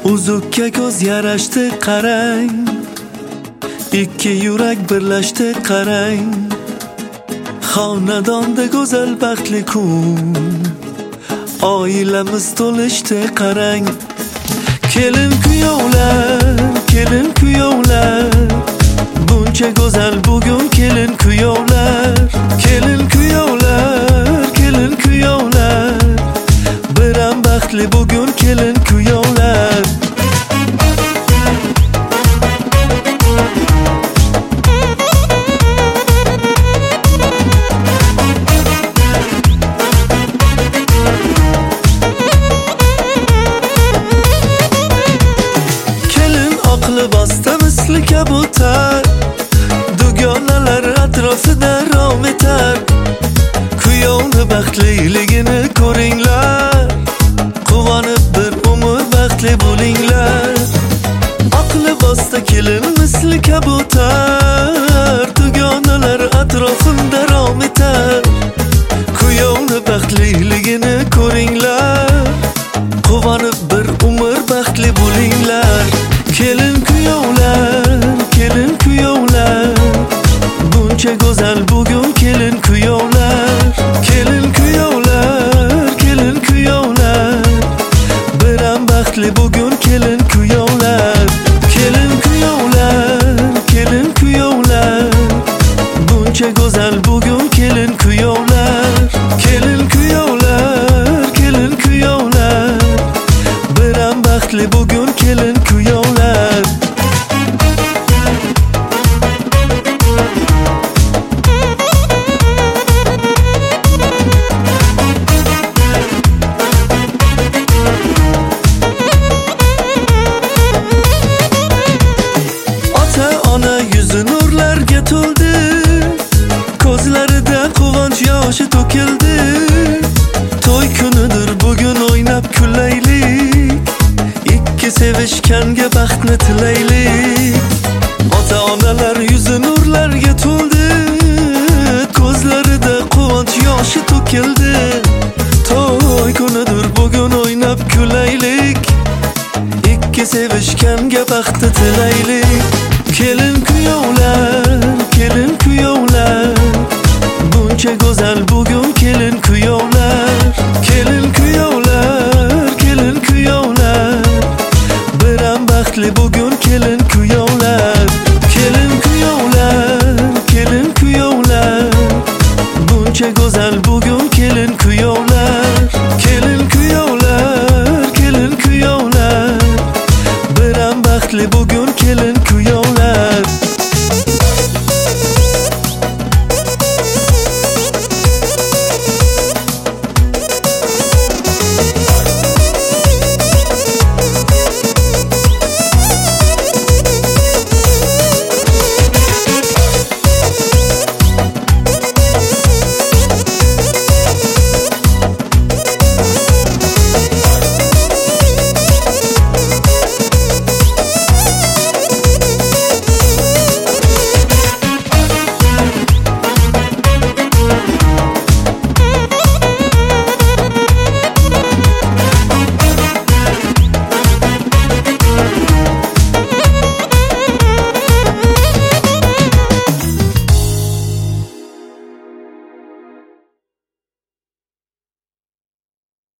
Uzukka ko'z yarashdi qarang, ikki yurak birlashdi qarang. Xonadonda go'zal baxtli kun, oilamiz to'lishdi qarang. Kelin kuyovlar, kelin kuyovlar, buncha go'zal bugun kelin kuyovlar. Kelin kuyovlar, kelin kuyovlar, biram baxtli bugun kelin kuyovlar. Libosda misli kabutar, dugonalar atrofida rom etar. Kuyovni baxtliligini ko'ringlar, quvonib bir umr baxtli bo'linglar. Oq libosda kelin misli kabutar, dugonalar atrofida rom etar. Kuyovni baxtliligini ko'ringlar, quvonib bir umr baxtli bo'linglar. Kelin kuyovlar, kelin kuyovlar, buncha go'zal bugun kelin kuyovlar. Kelin kuyovlar, kelin kuyovlar, biram baxtli bugun kelin kuyovlar. Kelin kuyovlar, kelin kuyovlar, buncha go'zal bugun kelin kuyovlar. Kelin kuyovlar, kelin kuyovlar, biram baxtli bugun kelin kuyovlar. Ota-ona yuzi nurlarga to'ldi, ko'zlarida quvonch yoshi to'kildi. To'y kunidir bugun o'ynab kullaylik, ikki sevishganga baxtni tilaylik. Ota-onalar yuzi nurlarga to'ldi, ko'zlarida quvonch yoshi to'kildi. To'y kunidir bugun o'ynab kullaylik, ikki sevishganga baxtni tilaylik. Kelin kuyovlar, buncha go'zal bugun